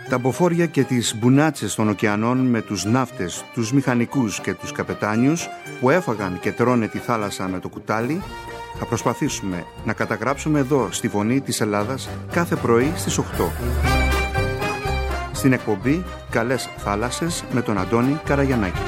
Τα μποφόρια και τις μπουνάτσες των ωκεανών με τους ναύτες, τους μηχανικούς και τους καπετάνιους που έφαγαν και τρώνε τη θάλασσα με το κουτάλι, θα προσπαθήσουμε να καταγράψουμε εδώ στη Φωνή της Ελλάδας κάθε πρωί στις 8. Στην εκπομπή «Καλές θάλασσες» με τον Αντώνη Καραγιαννάκη.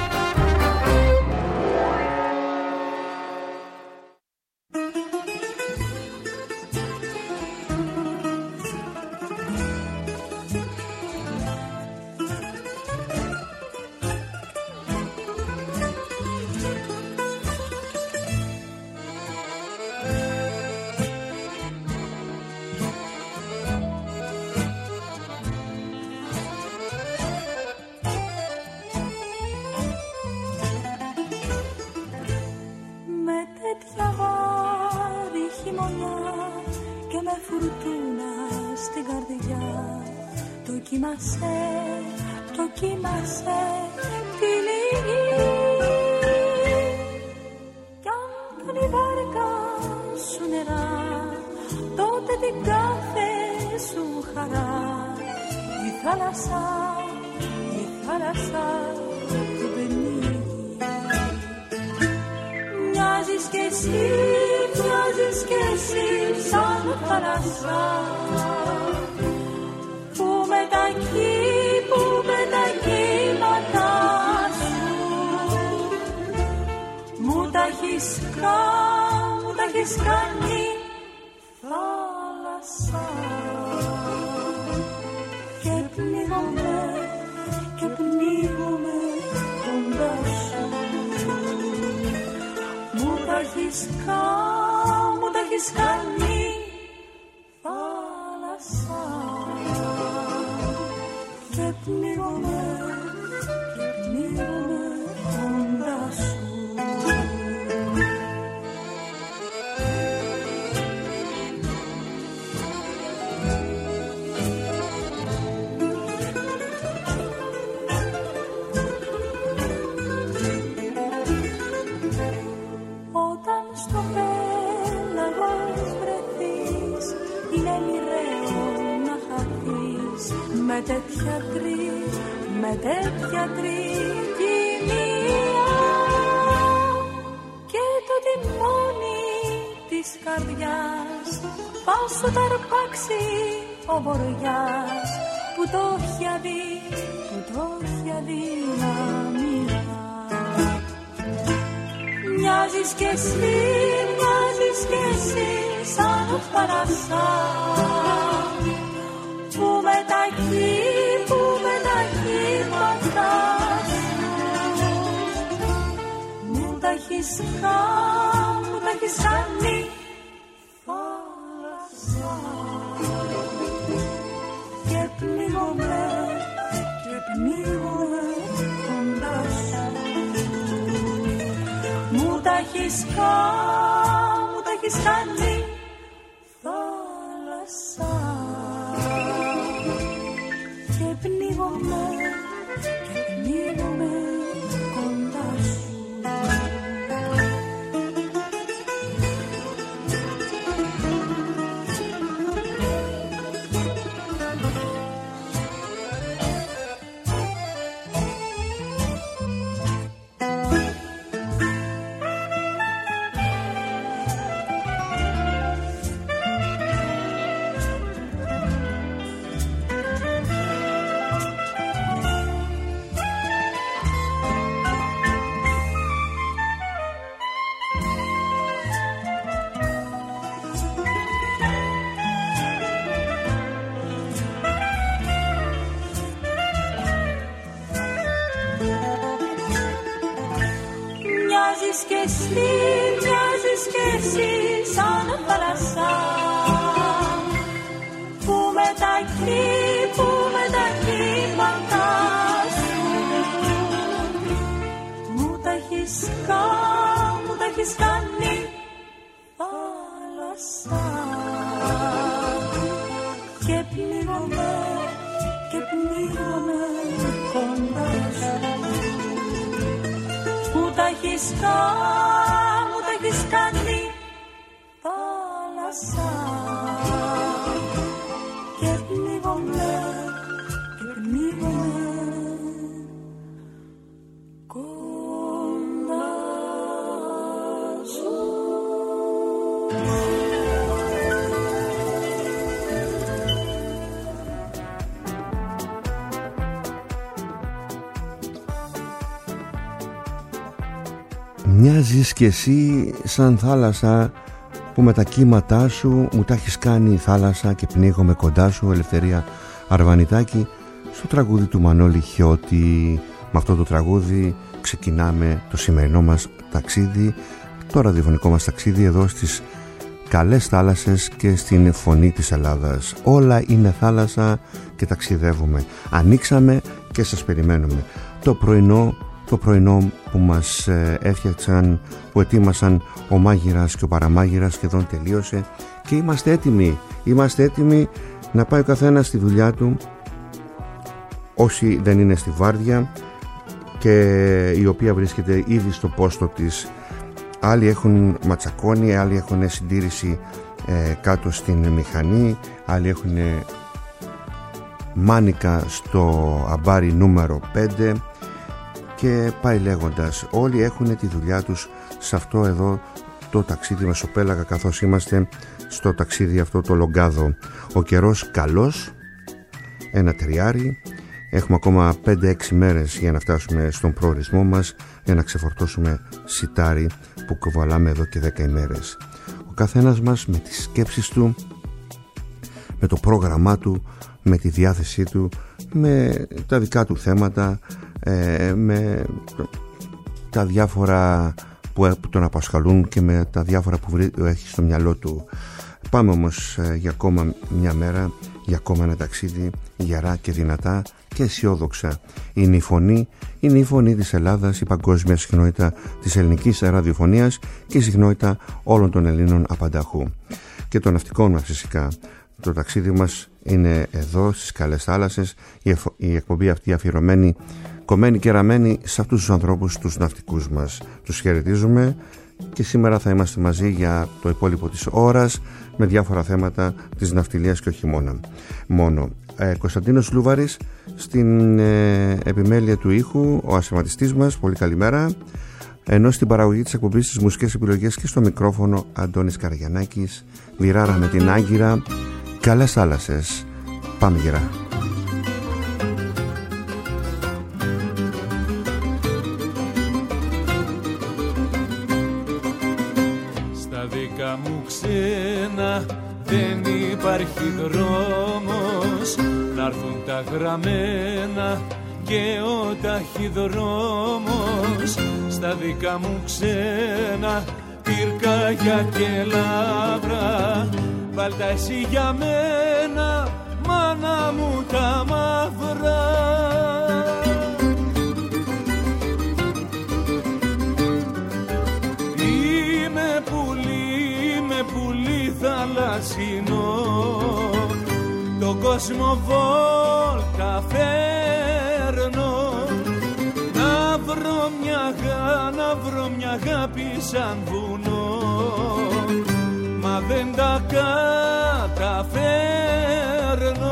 Με τέτοια τρικυμία και το τιμόνι της καρδιάς πώς σου θα αρπάξει ο βοριάς που το έχει αδυναμία. Μοιάζεις κι εσύ σαν θάλασσα που με τα κύματα μου τα έχεις κάνει θάλασσα και πνίγομαι κοντά σου. Μου τα έχεις κάνει θάλασσα και πνίγομαι κοντά σου. Μοιάζεις κι εσύ σαν θάλασσα που με τα κύματα σου μου τα έχεις κάνει θάλασσα και πνίγομαι κοντά σου. Μου τα έχεις κάνει θάλασσα και πνίγομαι Μοιάζεις κι εσύ σαν θάλασσα που με τα κύματά σου μου τα έχεις κάνει η θάλασσα και πνίγομαι κοντά σου. Ελευθερία Αρβανιτάκη, στο τραγούδι του Μανώλη Χιώτη. Με αυτό το τραγούδι ξεκινάμε το σημερινό μας ταξίδι, το ραδιοφωνικό μας ταξίδι εδώ στις καλές θάλασσες και στην φωνή της Ελλάδας. Όλα είναι θάλασσα και ταξιδεύουμε. Ανοίξαμε και σας περιμένουμε. Το πρωινό που μας έφτιαξαν, που ετοίμασαν ο μάγειρας και ο παραμάγειρας σχεδόν τελείωσε και είμαστε έτοιμοι να πάει ο καθένας στη δουλειά του, όσοι δεν είναι στη βάρδια και η οποία βρίσκεται ήδη στο πόστο της. Άλλοι έχουν ματσακόνι, άλλοι έχουν συντήρηση κάτω στην μηχανή, άλλοι έχουν μάνικα στο αμπάρι νούμερο 5 και πάει λέγοντας. Όλοι έχουν τη δουλειά τους σε αυτό εδώ το ταξίδι μεσοπέλαγα, καθώς είμαστε στο ταξίδι αυτό το λογκάδο. Ο καιρός καλός, ένα τριάρι. Έχουμε ακόμα 5-6 μέρες για να φτάσουμε στον προορισμό μας, για να ξεφορτώσουμε σιτάρι που κουβαλάμε εδώ και 10 ημέρες. Ο καθένας μας με τις σκέψεις του, με το πρόγραμμά του, με τη διάθεσή του, με τα δικά του θέματα, με τα διάφορα που τον απασχολούν και με τα διάφορα που έχει στο μυαλό του. Πάμε όμως για ακόμα μια μέρα, για ακόμα ένα ταξίδι, γερά και δυνατά και αισιόδοξα. Είναι η φωνή της Ελλάδας, η παγκόσμια συχνότητα της ελληνικής ραδιοφωνίας και η συχνότητα όλων των Ελλήνων απανταχού και των ναυτικών μας φυσικά. Το ταξίδι μας είναι εδώ στις καλές θάλασσες, η εκπομπή αυτή αφιερωμένη, κομμένη και ραμμένη σε αυτούς τους ανθρώπους, τους ναυτικούς μας. Τους χαιρετίζουμε και σήμερα θα είμαστε μαζί για το υπόλοιπο της ώρας με διάφορα θέματα της ναυτιλίας και όχι μόνο. Κωνσταντίνος Λούβαρης στην επιμέλεια του ήχου, ο ασηματιστής μας, πολύ καλημέρα. Ενώ στην παραγωγή της εκπομπής, στις μουσικές επιλογές και στο μικρόφωνο Αντώνης Καραγιαννάκης. Λιράρα με την Άγκυρα. Καλές θάλασσες. Πάμε γερά. Στα δικά μου ξένα δεν υπάρχει δρόμος, να έρθουν τα γραμμένα και ο ταχυδρόμος. Στα δικά μου ξένα πυρκάγια και λαύρα, βάλτα εσύ για μένα, μάνα μου τα μαύρα. Είμαι πουλί θαλασσινό, τον κόσμο βόλτα φέρνω, να βρω μια αγάπη σαν βουνό, μα δεν τα καταφέρνω.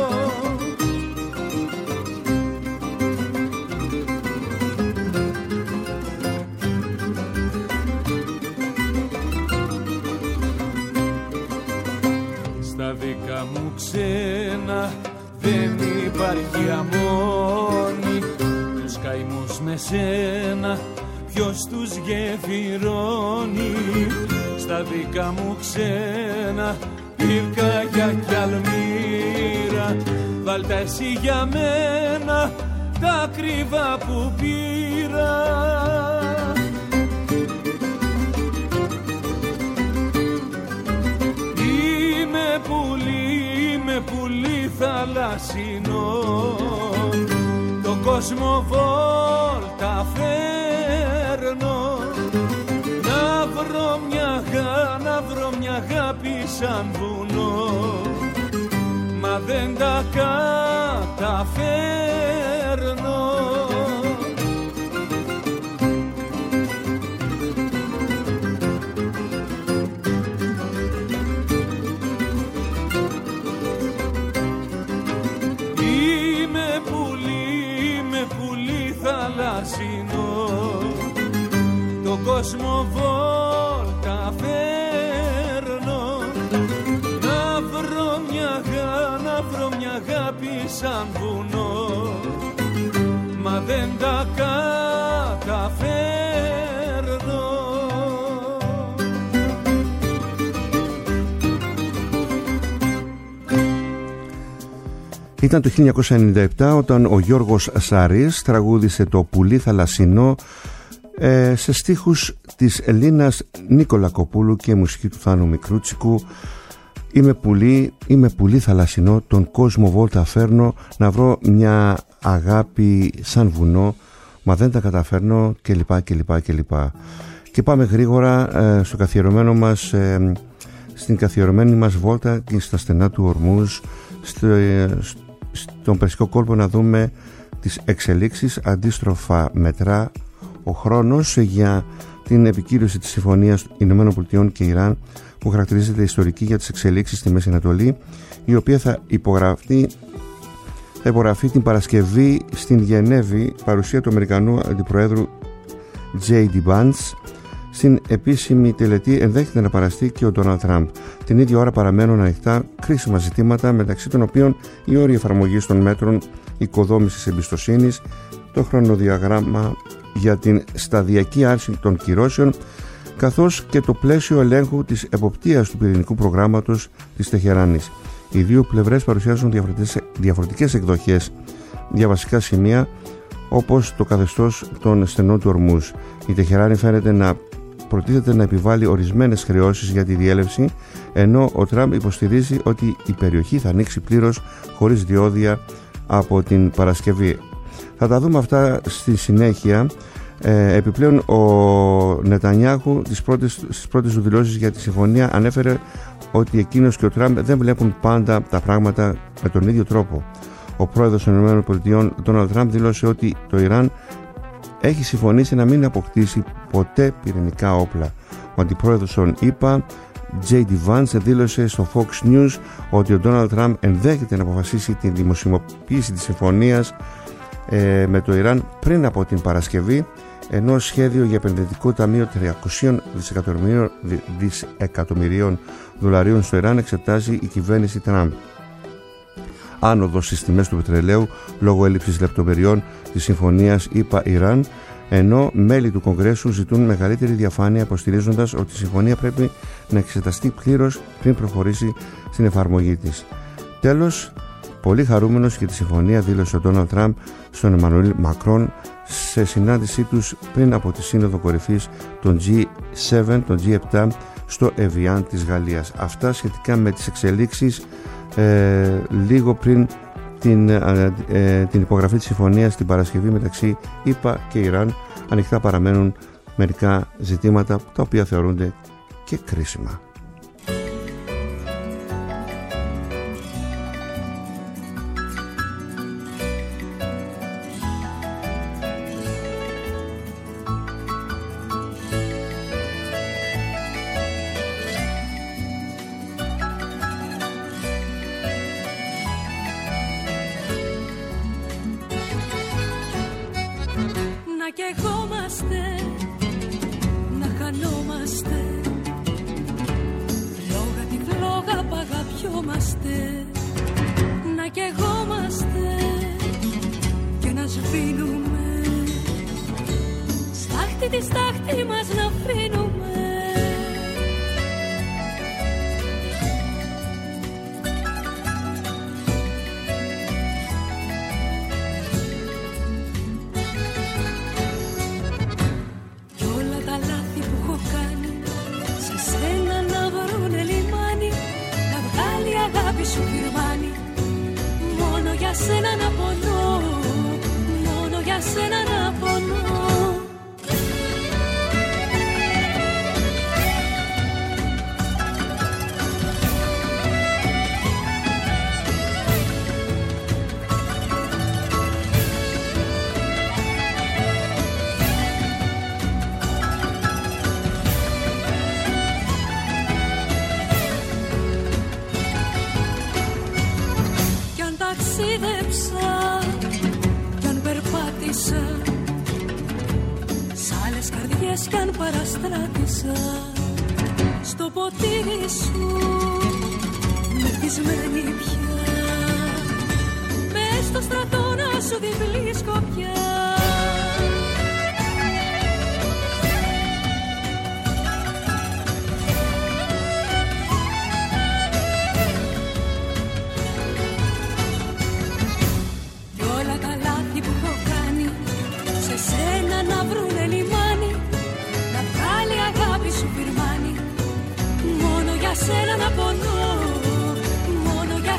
Στα δικά μου ξένα δεν υπάρχει αμόνι, τους καημούς με σένα ποιος τους γεφυρώνει. Στα δικά μου ξένα πυρκάγια κι αλμύρα, βάλτα εσύ για μένα τα κρύβα που πήρα. Είμαι πουλί θαλασσινό, τον κόσμο βόλτα φέρνω, να βρω μια αγάπη σαν βουνό, μα δεν τα καταφέρνω. Τον κόσμο βόλτα φέρνω, να βρω μια αγάπη σαν βουνό, μα δεν τα καταφέρνω. Ήταν το 1997 όταν ο Γιώργος Σαρής τραγούδισε το «Πουλί θαλασσινό» σε στίχους της Ελλήνας Νικολακοπούλου και μουσική του Θάνου Μικρούτσικου. Είμαι πουλί θαλασσινό, τον κόσμο βόλτα φέρνω, να βρω μια αγάπη σαν βουνό, μα δεν τα καταφέρνω, κλπ. Και πάμε γρήγορα στο καθιερωμένο μας, στην καθιερωμένη μας βόλτα και στα στενά του Ορμούζ, στον Περσικό κόλπο, να δούμε τις εξελίξεις. Αντίστροφα μετρά ο χρόνος για την επικύρωση της Συμφωνίας Ηνωμένων Πολιτειών και Ιράν, που χαρακτηρίζεται ιστορική για τις εξελίξεις στη Μέση Ανατολή, η οποία θα υπογραφεί την Παρασκευή στην Γενέβη, παρουσία του Αμερικανού Αντιπροέδρου J.D. Vance. Στην επίσημη τελετή ενδέχεται να παραστεί και ο Ντόναλντ Τραμπ. Την ίδια ώρα παραμένουν ανοιχτά κρίσιμα ζητήματα, μεταξύ των οποίων οι όροι εφαρμογής των μέτρων οικοδόμησης εμπιστοσύνης, το χρονοδιαγράμμα για την σταδιακή άρση των κυρώσεων, καθώς και το πλαίσιο ελέγχου της εποπτείας του πυρηνικού προγράμματος της Τεχεράνης. Οι δύο πλευρές παρουσιάζουν διαφορετικές εκδοχές για βασικά σημεία, όπως το καθεστώς των στενών του Ορμούζ. Η Τεχεράνη φαίνεται να προτίθεται να επιβάλλει ορισμένες χρεώσεις για τη διέλευση, ενώ ο Τραμπ υποστηρίζει ότι η περιοχή θα ανοίξει πλήρως χωρίς διόδια από την Παρασκευή. Θα τα δούμε αυτά στη συνέχεια. Επιπλέον, ο Νετανιάχου στις πρώτες του δηλώσεις για τη συμφωνία ανέφερε ότι εκείνος και ο Τραμπ δεν βλέπουν πάντα τα πράγματα με τον ίδιο τρόπο. Ο πρόεδρος των ΗΠΑ, Ντόναλντ Τραμπ, δήλωσε ότι το Ιράν έχει συμφωνήσει να μην αποκτήσει ποτέ πυρηνικά όπλα. Ο αντιπρόεδρος των ΗΠΑ, J.D. Vance, δήλωσε στο Fox News ότι ο Ντόναλντ Τραμπ ενδέχεται να αποφασίσει τη δημοσιοποίηση της συμφωνίας με το Ιράν πριν από την Παρασκευή, ενώ σχέδιο για επενδυτικό ταμείο 300 δισεκατομμυρίων δολαρίων στο Ιράν εξετάζει η κυβέρνηση Τραμπ. Άνοδος στις τιμές του πετρελαίου λόγω έλλειψης λεπτομεριών της συμφωνίας ΗΠΑ-Ιράν, ενώ μέλη του Κογκρέσου ζητούν μεγαλύτερη διαφάνεια, υποστηρίζοντας ότι η συμφωνία πρέπει να εξεταστεί πλήρως πριν προχωρήσει στην εφαρμογή της. Τέλος, πολύ χαρούμενος για τη συμφωνία, δήλωσε ο Ντόναλντ Τραμπ στον Εμμανουέλ Μακρόν σε συνάντησή τους πριν από τη Σύνοδο Κορυφής των G7, των G7 στο Εβιάν της Γαλλίας. Αυτά σχετικά με τις εξελίξεις λίγο πριν την υπογραφή της συμφωνίας την Παρασκευή μεταξύ ΗΠΑ και Ιράν. Ανοιχτά παραμένουν μερικά ζητήματα τα οποία θεωρούνται και κρίσιμα. Στο ποτήρι σου μεθυσμένη πια, μες στο στρατό να σου διπλή σκοπιά.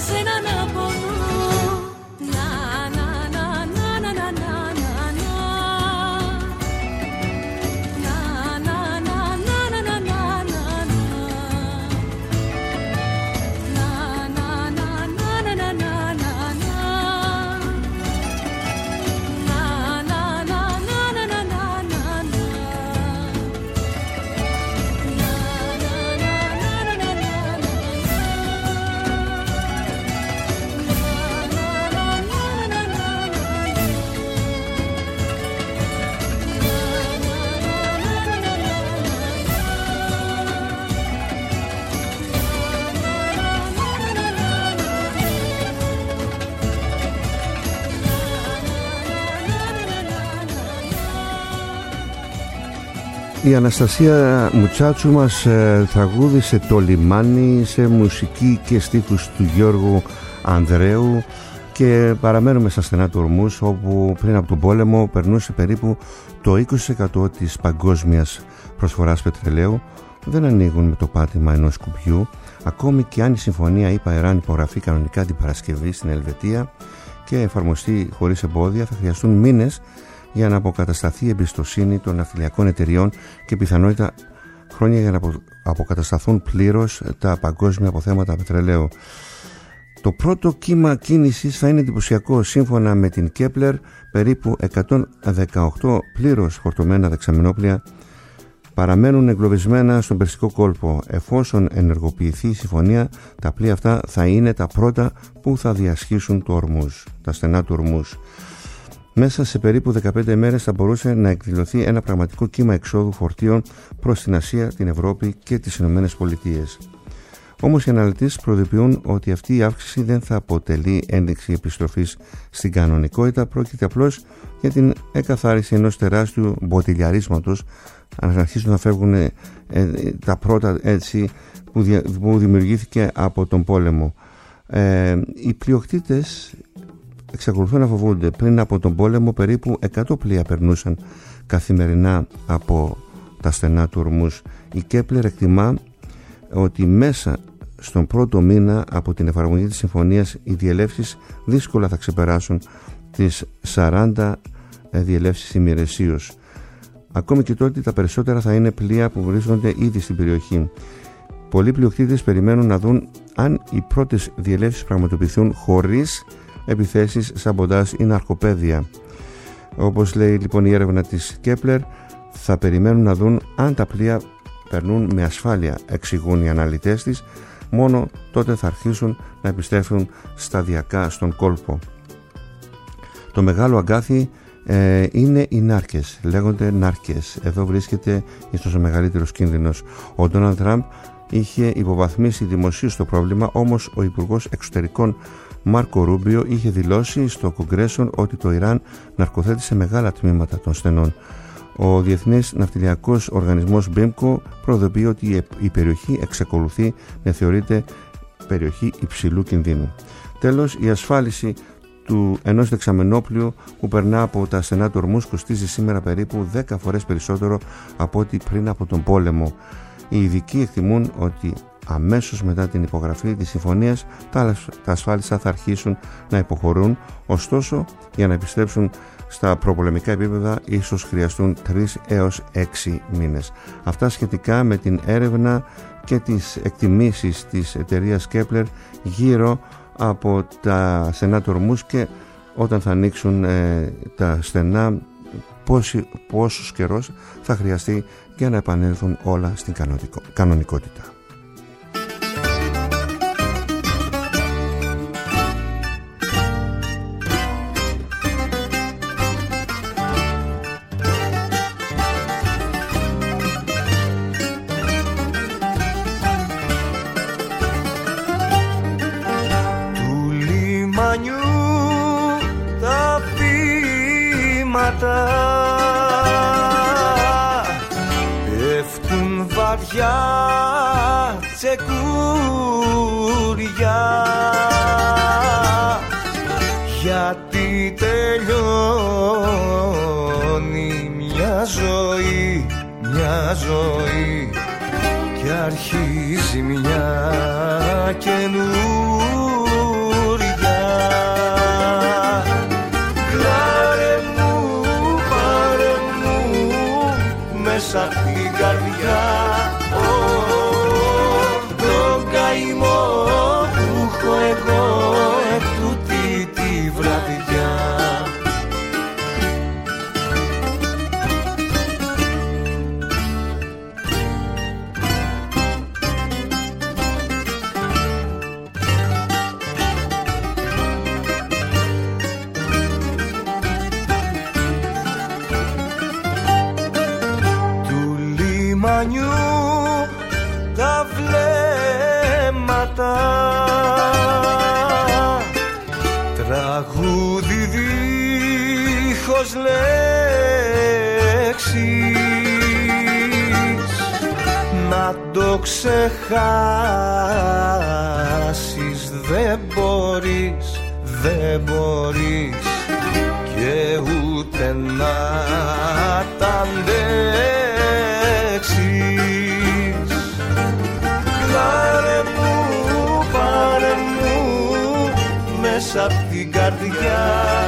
σένα να πονώ. Να, να, να, να, να, να, να, να, να, να, να, να, να, να, Η Αναστασία Μουτσάτσου μας τραγούδισε το λιμάνι σε μουσική και στίχους του Γιώργου Ανδρέου και παραμένουμε στα στενά του Ορμούς, όπου πριν από τον πόλεμο περνούσε περίπου το 20% της παγκόσμιας προσφοράς πετρελαίου. Δεν ανοίγουν με το πάτημα ενός κουπιού, ακόμη και αν η συμφωνία ΗΠΑ-Ιράν υπογραφεί κανονικά την Παρασκευή στην Ελβετία και εφαρμοστεί χωρίς εμπόδια, θα χρειαστούν μήνες για να αποκατασταθεί η εμπιστοσύνη των ναυτιλιακών εταιριών και πιθανότητα χρόνια για να αποκατασταθούν πλήρως τα παγκόσμια αποθέματα πετρελαίου. Το πρώτο κύμα κίνησης θα είναι εντυπωσιακό. Σύμφωνα με την Κέπλερ, περίπου 118 πλήρως φορτωμένα δεξαμενόπλια παραμένουν εγκλωβισμένα στον Περσικό κόλπο. Εφόσον ενεργοποιηθεί η συμφωνία, τα πλοία αυτά θα είναι τα πρώτα που θα διασχίσουν το Ορμούζ, τα στενά του Ορμούζ. Μέσα σε περίπου 15 ημέρες θα μπορούσε να εκδηλωθεί ένα πραγματικό κύμα εξόδου φορτίων προς την Ασία, την Ευρώπη και τις Ηνωμένες Πολιτείες. Όμως οι αναλυτές προειδοποιούν ότι αυτή η αύξηση δεν θα αποτελεί ένδειξη επιστροφής στην κανονικότητα, πρόκειται απλώς για την εκαθάριση ενός τεράστιου μποτιλιαρίσματος, αν αρχίσουν να φεύγουν τα πρώτα έτσι που δημιουργήθηκε από τον πόλεμο. Οι πλειοκτήτες εξακολουθούν να φοβούνται. Πριν από τον πόλεμο περίπου 100 πλοία περνούσαν καθημερινά από τα στενά του Ορμούζ. Η Κέπλερ εκτιμά ότι μέσα στον πρώτο μήνα από την εφαρμογή της συμφωνίας οι διελεύσεις δύσκολα θα ξεπεράσουν τις 40 διελεύσεις ημερησίως. Ακόμη και τότε τα περισσότερα θα είναι πλοία που βρίσκονται ήδη στην περιοχή. Πολλοί πλειοκτήτες περιμένουν να δουν αν οι πρώτες διελεύσεις πραγματοποιηθούν χωρίς επιθέσεις, σαμποντάζ ή ναρκοπαίδεια. Όπως λέει λοιπόν η έρευνα της Κέπλερ, θα περιμένουν να δουν αν τα πλοία περνούν με ασφάλεια, εξηγούν οι αναλυτές της. Μόνο τότε θα αρχίσουν να επιστρέφουν σταδιακά στον κόλπο. Το μεγάλο αγκάθι είναι οι νάρκες, λέγονται νάρκες. Εδώ βρίσκεται ίσως ο μεγαλύτερος κίνδυνος. Ο Ντόναλντ Τραμπ είχε υποβαθμίσει δημοσίως το πρόβλημα, όμως ο Υπουργός Εξωτερικών Μάρκο Ρούμπιο είχε δηλώσει στο Κογκρέσο ότι το Ιράν ναρκοθέτησε μεγάλα τμήματα των στενών. Ο Διεθνής Ναυτιλιακός Οργανισμός BIMCO προειδοποιεί ότι η περιοχή εξακολουθεί να θεωρείται περιοχή υψηλού κινδύνου. Τέλος, η ασφάλιση του ενός δεξαμενόπλοιου που περνά από τα στενά του Ορμούζ κοστίζει σήμερα περίπου 10 φορές περισσότερο από ό,τι πριν από τον πόλεμο. Οι ειδικοί εκτιμούν ότι αμέσως μετά την υπογραφή της συμφωνίας τα ασφάλιστα θα αρχίσουν να υποχωρούν, ωστόσο για να επιστρέψουν στα προπολεμικά επίπεδα ίσως χρειαστούν 3 έως 6 μήνες. Αυτά σχετικά με την έρευνα και τις εκτιμήσεις της εταιρείας Κέπλερ γύρω από τα στενά του Ορμούζ και όταν θα ανοίξουν τα στενά πόσος καιρός θα χρειαστεί για να επανέλθουν όλα στην κανονικότητα. Του λιμανιού τα βήματα πέφτουν βαριά τσεκούρια, γιατί τελειώνει μια ζωή και αρχίζει μια καινούρια. τις λέξεις, να το ξεχάσεις. Δεν μπορείς, δεν μπορείς και ούτε να τ' αντέξεις. Πάρε μου μέσα απ' την καρδιά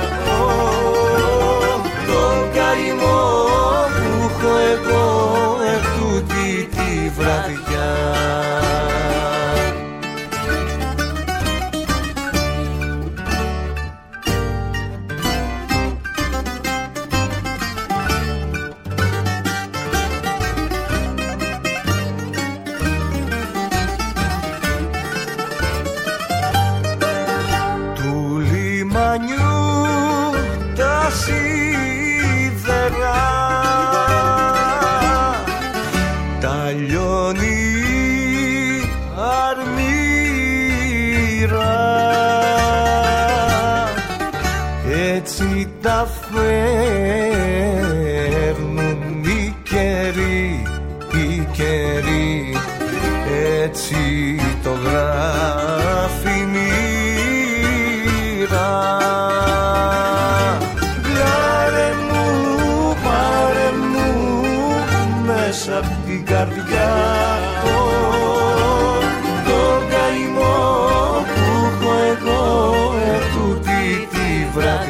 τον καημό που έχω εγώ ετούτη τη βραδιά. Τα φέρνουν οι καιροί, έτσι το γράφει η μοίρα. Πάρε μου μέσα απ' την καρδιά τον καημό που έχω εγώ ετούτη τη βραδιά.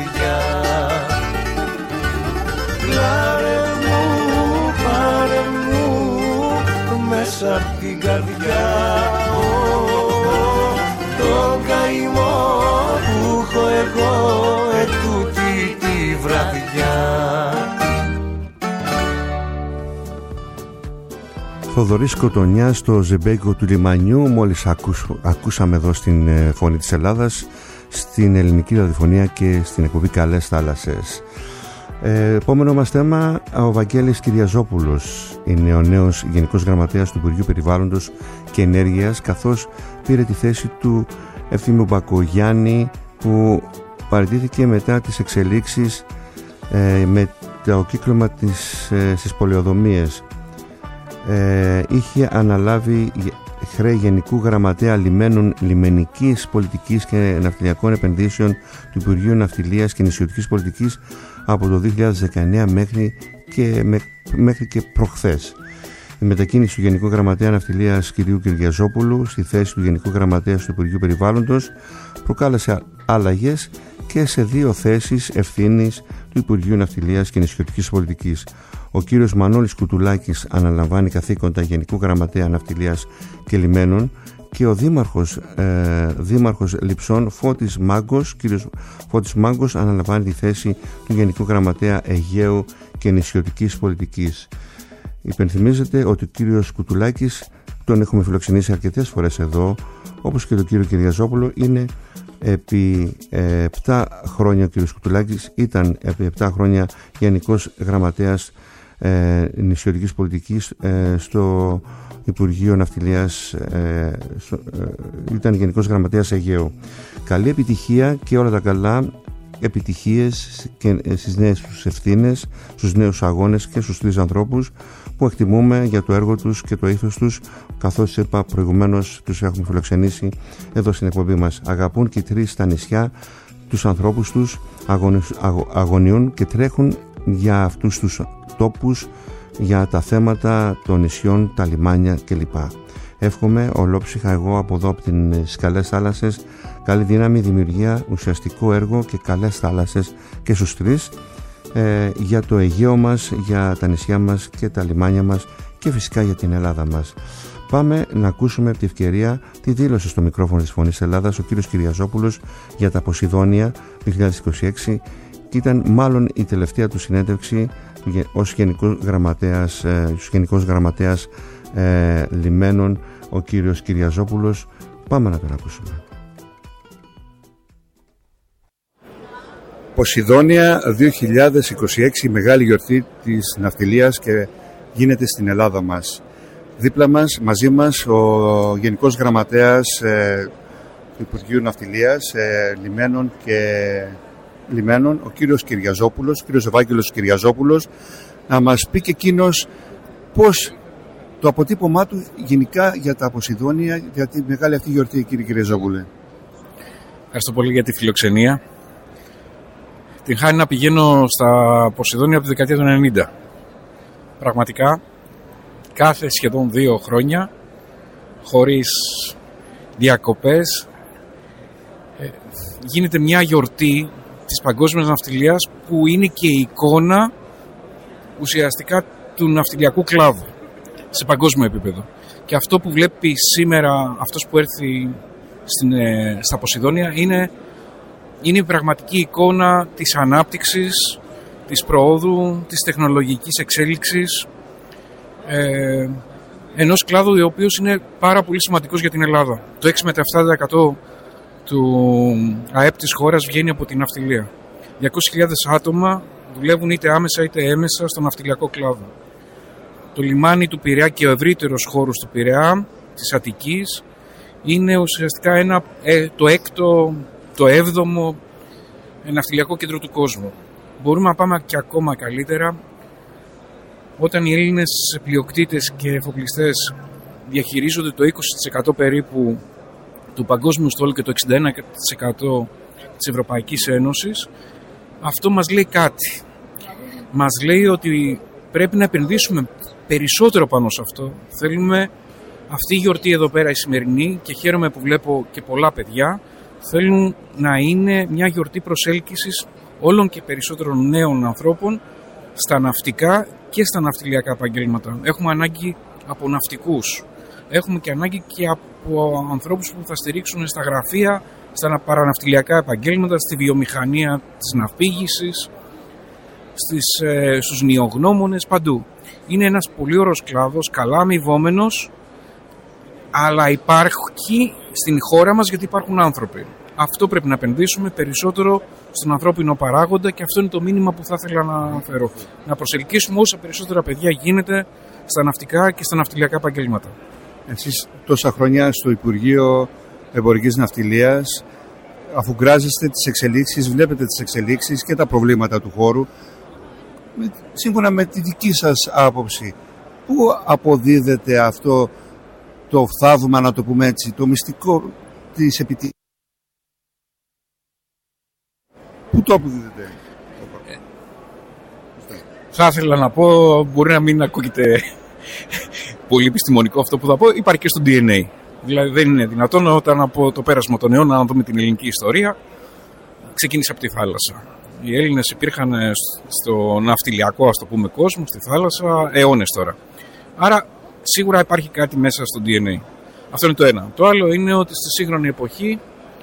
Πάρε μου μέσα απ' την καρδιά τον καημό που έχω εγώ ετούτη τη βραδιά. Θοδωρής Κοτονιάς στο Ζεμπέκο του Λιμανιού. Μόλις ακούσαμε εδώ στην Φωνή της Ελλάδας, στην ελληνική ραδιοφωνία και στην εκπομπή Καλές Θάλασσες. Επόμενο μας θέμα, ο Βαγγέλης Κυριαζόπουλος είναι ο νέος Γενικός Γραμματέας του Υπουργείου Περιβάλλοντος και Ενέργειας, καθώς πήρε τη θέση του Ευθύμιου Μπακογιάννη, που παραιτήθηκε μετά τις εξελίξεις με το κύκλωμα στις πολεοδομίες. Είχε αναλάβει χρέη Γενικού Γραμματέα Λιμένων, Λιμενικής Πολιτικής και Ναυτιλιακών Επενδύσεων του Υπουργείου Ναυτιλίας και Νησιωτικής Πολιτικής από το 2019 μέχρι και προχθές. Η μετακίνηση του Γενικού Γραμματέα Ναυτιλίας κ. Κυριαζόπουλου στη θέση του Γενικού Γραμματέα του Υπουργείου Περιβάλλοντος προκάλεσε αλλαγές και σε δύο θέσεις ευθύνης του Υπουργείου Ναυτιλίας και Νησιωτικής Πολιτικής. Ο κύριος Μανώλης Κουτουλάκης αναλαμβάνει καθήκοντα Γενικού Γραμματέα Ναυτιλίας και Λιμένων και ο Δήμαρχος Λειψών κύριος Φώτης Μάγκος αναλαμβάνει τη θέση του Γενικού Γραμματέα Αιγαίου και Νησιωτικής Πολιτικής. Υπενθυμίζεται ότι ο κύριος Κουτουλάκης, τον έχουμε φιλοξενήσει αρκετές φορές εδώ, όπως και τον κύριο Κυριαζόπουλο, είναι επί 7 χρόνια. Ο κύριος Κουτουλάκης ήταν επί 7 χρόνια Γενικός Γραμματέας Νησιωτικής Πολιτικής στο Υπουργείο Ναυτιλίας, ήταν Γενικός Γραμματέας Αιγαίου. Καλή επιτυχία και όλα τα καλά, επιτυχίες και στις νέες τους ευθύνες, στους νέους αγώνες και στους τρεις ανθρώπους που εκτιμούμε για το έργο τους και το ήθος τους, καθώς είπα προηγουμένως τους έχουμε φιλοξενήσει εδώ στην εκπομπή μας. Αγαπούν και οι τρεις τα νησιά, τους ανθρώπους τους, αγωνιούν και τρέχουν για αυτούς τους τόπους, για τα θέματα των νησιών, τα λιμάνια κλπ. Εύχομαι ολόψυχα εγώ από εδώ από τις Καλές Θάλασσες καλή δύναμη, δημιουργία, ουσιαστικό έργο και καλές θάλασσες και στους τρεις, για το Αιγαίο μας, για τα νησιά μας και τα λιμάνια μας και φυσικά για την Ελλάδα μας. Πάμε να ακούσουμε από τη ευκαιρία τη δήλωση στο μικρόφωνο της Φωνής Ελλάδας ο κύριος Κυριαζόπουλος για τα Ποσειδόνια 2026 και ήταν μάλλον η τελευταία του συνέντευξη ως Γενικός Γραμματέας Λιμένων, ο κύριος Κυριαζόπουλος. Πάμε να τον ακούσουμε. Ποσειδόνια 2026, μεγάλη γιορτή της ναυτιλίας και γίνεται στην Ελλάδα μας. Δίπλα μας, μαζί μας, ο Γενικός Γραμματέας του Υπουργείου Ναυτιλίας, Λιμένων και λιμένων, ο κύριος Κυριαζόπουλος, ο κύριος Ευάγγελος Κυριαζόπουλος, να μας πει και εκείνος πώς το αποτύπωμά του γενικά για τα Ποσειδόνια, για τη μεγάλη αυτή γιορτή, κύριε Κυριαζόπουλε. Ευχαριστώ πολύ για τη φιλοξενία. Την χάρη να πηγαίνω στα Ποσειδόνια από τη δεκαετία του 90. Πραγματικά, κάθε σχεδόν 2 χρόνια, χωρίς διακοπές, γίνεται μια γιορτή της παγκόσμιας ναυτιλίας που είναι και η εικόνα ουσιαστικά του ναυτιλιακού κλάδου σε παγκόσμιο επίπεδο. Και αυτό που βλέπει σήμερα αυτός που έρθει στα Ποσειδόνια είναι η πραγματική εικόνα της ανάπτυξης, της προόδου, της τεχνολογικής εξέλιξης ενός κλάδου ο οποίος είναι πάρα πολύ σημαντικός για την Ελλάδα. Το 6 με 7% του ΑΕΠ της χώρας βγαίνει από την ναυτιλία. 200.000 άτομα δουλεύουν είτε άμεσα είτε έμεσα στον ναυτιλιακό κλάδο. Το λιμάνι του Πειραιά και ο ευρύτερος χώρος του Πειραιά, της Αττικής, είναι ουσιαστικά το 6ο, το 7ο ναυτιλιακό κέντρο του κόσμου. Μπορούμε να πάμε και ακόμα καλύτερα όταν οι Έλληνες πλειοκτήτες και εφοπλιστές διαχειρίζονται το 20% περίπου του παγκόσμιου στόλου και το 61% της Ευρωπαϊκής Ένωσης. Αυτό μας λέει κάτι. Μας λέει ότι πρέπει να επενδύσουμε περισσότερο πάνω σε αυτό. Θέλουμε αυτή η γιορτή εδώ πέρα η σημερινή, και χαίρομαι που βλέπω και πολλά παιδιά, θέλουν να είναι μια γιορτή προσέλκυσης όλων και περισσότερων νέων ανθρώπων στα ναυτικά και στα ναυτιλιακά επαγγέλματα. Έχουμε ανάγκη από ναυτικούς. Έχουμε και ανάγκη και από ανθρώπους που θα στηρίξουν στα γραφεία, στα παραναυτιλιακά επαγγέλματα, στη βιομηχανία της ναυπήγησης, στους νιογνώμονες, παντού. Είναι ένας πολύ ωραίος κλάδος, καλά αμοιβόμενος, αλλά υπάρχει στην χώρα μας γιατί υπάρχουν άνθρωποι. Αυτό πρέπει να επενδύσουμε περισσότερο στον ανθρώπινο παράγοντα, και αυτό είναι το μήνυμα που θα ήθελα να φέρω. Να προσελκύσουμε όσα περισσότερα παιδιά γίνεται στα ναυτικά και στα ναυτιλιακά επαγγέλματα. Εσείς τόσα χρόνια στο Υπουργείο Εμπορικής Ναυτιλίας, αφού γκράζεστε τις εξελίξεις, βλέπετε τις εξελίξεις και τα προβλήματα του χώρου, σύμφωνα με τη δική σας άποψη, πού αποδίδεται αυτό το θαύμα, να το πούμε έτσι, το μυστικό της επιτυχίας? Πού το αποδίδεται? Θα ήθελα να πω, μπορεί να μην ακούγεται πολύ επιστημονικό αυτό που θα πω, υπάρχει και στο DNA. Δηλαδή δεν είναι δυνατόν όταν από το πέρασμα των αιώνων, να δούμε την ελληνική ιστορία, ξεκίνησε από τη θάλασσα. Οι Έλληνες υπήρχαν στο ναυτιλιακό, ας το πούμε, κόσμο, στη θάλασσα, αιώνες τώρα. Άρα σίγουρα υπάρχει κάτι μέσα στο DNA. Αυτό είναι το ένα. Το άλλο είναι ότι στη σύγχρονη εποχή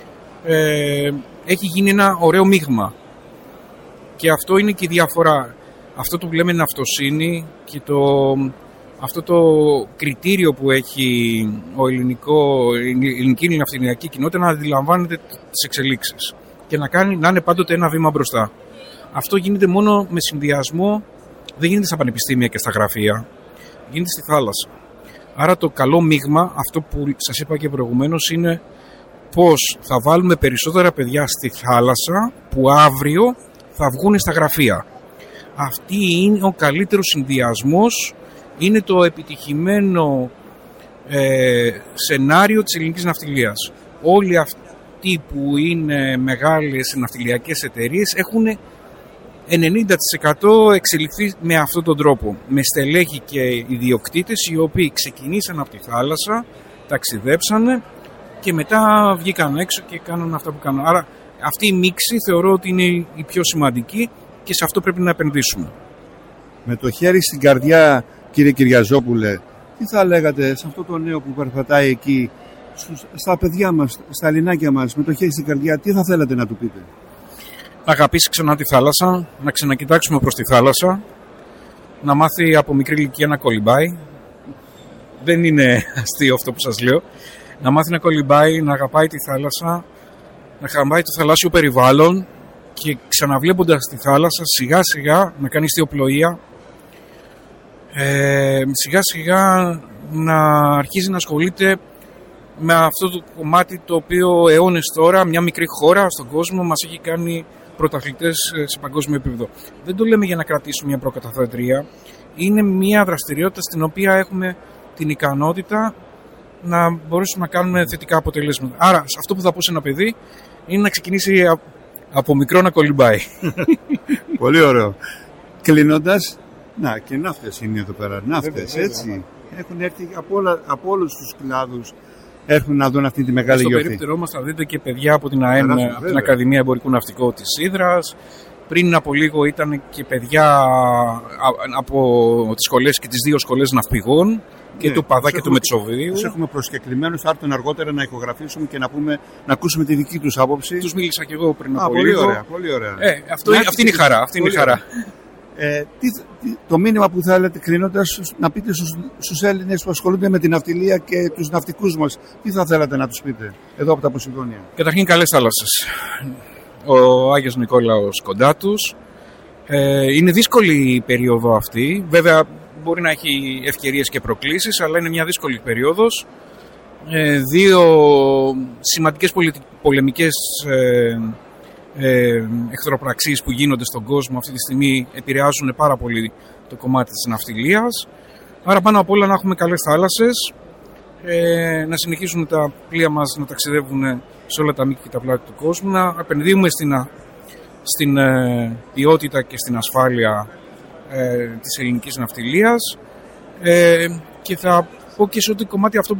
έχει γίνει ένα ωραίο μείγμα. Και αυτό είναι και η διαφορά. Αυτό που λέμε ναυτοσύνη και αυτό το κριτήριο που έχει η ελληνική ναυτιλιακή κοινότητα, να αντιλαμβάνεται τις εξελίξεις και να είναι πάντοτε ένα βήμα μπροστά. Αυτό γίνεται μόνο με συνδυασμό, δεν γίνεται στα πανεπιστήμια και στα γραφεία, γίνεται στη θάλασσα. Άρα το καλό μείγμα, αυτό που σας είπα και προηγουμένως, είναι πώς θα βάλουμε περισσότερα παιδιά στη θάλασσα που αύριο θα βγουν στα γραφεία. Αυτή είναι ο καλύτερος συνδυασμός, είναι το επιτυχημένο σενάριο της ελληνικής ναυτιλίας. Όλοι αυτοί που είναι μεγάλες ναυτιλιακές εταιρείες έχουν 90% εξελιχθεί με αυτόν τον τρόπο. Με στελέχη και ιδιοκτήτες οι οποίοι ξεκινήσαν από τη θάλασσα, ταξιδέψανε και μετά βγήκαν έξω και κάνουν αυτά που κάνουν. Άρα αυτή η μίξη θεωρώ ότι είναι η πιο σημαντική και σε αυτό πρέπει να επενδύσουμε. Με το χέρι στην καρδιά, κύριε Κυριαζόπουλε, τι θα λέγατε σε αυτό το νέο που περπατάει εκεί, στα παιδιά μας, στα ελληνάκια μας, με το χέρι στην καρδιά, τι θα θέλατε να του πείτε? Να αγαπήσει ξανά τη θάλασσα, να ξανακοιτάξουμε προς τη θάλασσα, να μάθει από μικρή ηλικία να κολυμπάει. Δεν είναι αστείο αυτό που σας λέω. Να μάθει να κολυμπάει, να αγαπάει τη θάλασσα, να αγαπάει το θαλάσσιο περιβάλλον και ξαναβλέποντας τη θάλασσα σιγά σιγά να κάνει ιστιοπλοεία, σιγά σιγά να αρχίζει να ασχολείται με αυτό το κομμάτι το οποίο αιώνες τώρα μια μικρή χώρα στον κόσμο μας έχει κάνει πρωταθλητές σε παγκόσμιο επίπεδο. Δεν το λέμε για να κρατήσουμε μια προκαταθλητρία. Είναι μια δραστηριότητα στην οποία έχουμε την ικανότητα να μπορέσουμε να κάνουμε θετικά αποτελέσματα. Άρα, αυτό που θα πω σε ένα παιδί είναι να ξεκινήσει από μικρό να κολυμπάει. Πολύ ωραίο. Κλείνοντας, να, και ναύτες είναι εδώ πέρα. Ναύτες, έτσι. Έχουν έρθει από όλους τους κλάδους. Έρχονται να δουν αυτή τη μεγάλη γιορτή. Στο περίπτερό μας θα δείτε και παιδιά από την ΑΕΜ, από την Ακαδημία Εμπορικού Ναυτικού της Ύδρας. Πριν από λίγο ήταν και παιδιά από τις σχολές και τις δύο σχολές ναυπηγών, και του Παδά και του Μετσοβίου. Τους έχουμε προσκεκλημένους, θα έρθουν αργότερα να ηχογραφήσουμε και να ακούσουμε τη δική τους άποψη. Τους μίλησα και εγώ πριν από πολύ λίγο. Ωραία, πολύ ωραία. Αυτή είναι η χαρά. Το μήνυμα που θέλετε, κλείνοντας, να πείτε στους Έλληνες που ασχολούνται με την ναυτιλία και τους ναυτικούς μας, τι θα θέλατε να τους πείτε εδώ από τα Ποσειδόνια? Καταρχήν, καλές θάλασσες. Ο Άγιος Νικόλαος κοντά τους. Είναι δύσκολη η περίοδο αυτή. Βέβαια, μπορεί να έχει ευκαιρίες και προκλήσεις, αλλά είναι μια δύσκολη περίοδος. Δύο σημαντικές πολεμικές εχθροπραξίες που γίνονται στον κόσμο αυτή τη στιγμή επηρεάζουν πάρα πολύ το κομμάτι της ναυτιλίας. Άρα πάνω απ' όλα να έχουμε καλές θάλασσες, να συνεχίσουν τα πλοία μας να ταξιδεύουν σε όλα τα μήκη και τα πλάτη του κόσμου, να επενδύουμε στην ποιότητα και στην ασφάλεια της ελληνικής ναυτιλίας, και θα πω και σε ό,τι κομμάτι αυτό που